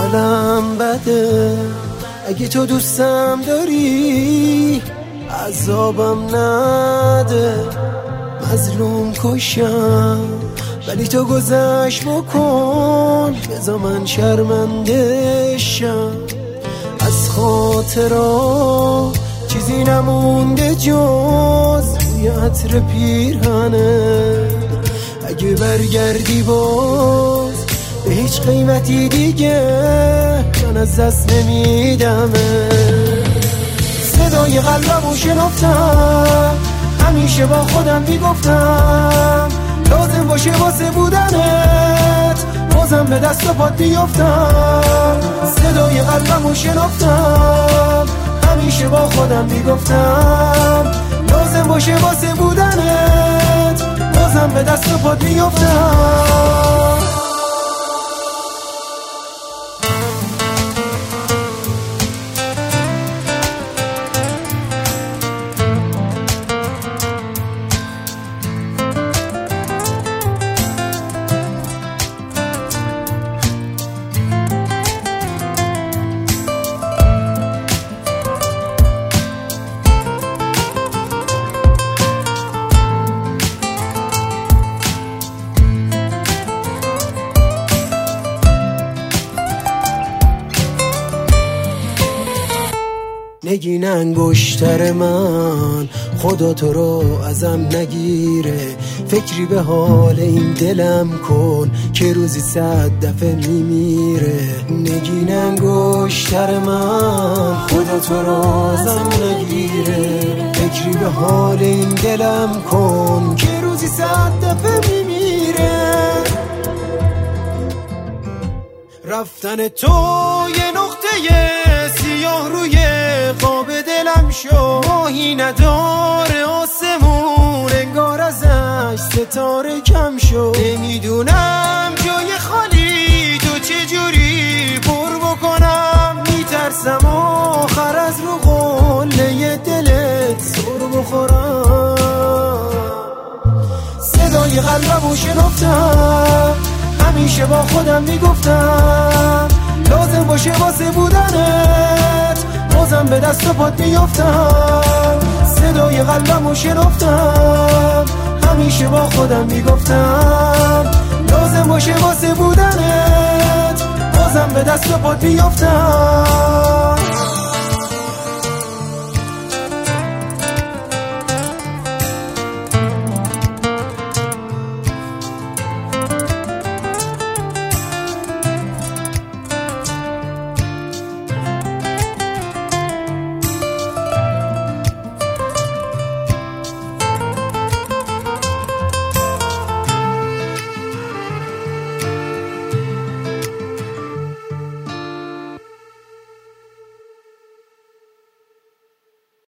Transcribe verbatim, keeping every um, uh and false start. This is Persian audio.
حالم بده، اگه تو دوستم داری عذابم نده. مظلوم کشم ولی تو گذشت بکن، بذار من شرمنده شم. از خاطرها چیزی نمونده جز روی عطر پیرهنه. اگه برگردی باز به هیچ قیمتی دیگه من از دست نمیدمه. صدای قلبمو شنفتم، همیشه با خودم میگفتم لازم باشه واسه بودنت بازم به دست و پات بیفتم. صدای قلبمو شنفتم، همیشه با خودم میگفتم لازم باشه واسه بودنت بازم به دست و پات بیفتم. نگین انگشتر من خدا تو رو ازم نگیره، فکری به حال این دلم کن که روزی صد دفعه میمیره. نگین انگشتر من خدا تو رو ازم نگیره، فکری به حال این دلم کن که روزی صد دفعه میمیره. رفتن تو یه نقطه سیاه روی خواب دلم شو، ماهی نداره آسمون انگار ازش ستاره کم شو. نمیدونم جای خالی تو چجوری پر بکنم، میترسم آخر از رو قله دلت سر بخورم. صدای قلبمو شنفتم، همیشه با خودم میگفتم لازم باشه واسه بودنت بازم به دست و پات میافتم. صدای قلبمو شنفتم، همیشه با خودم میگفتم لازم باشه واسه بودنت بازم به دست و پات میافتم.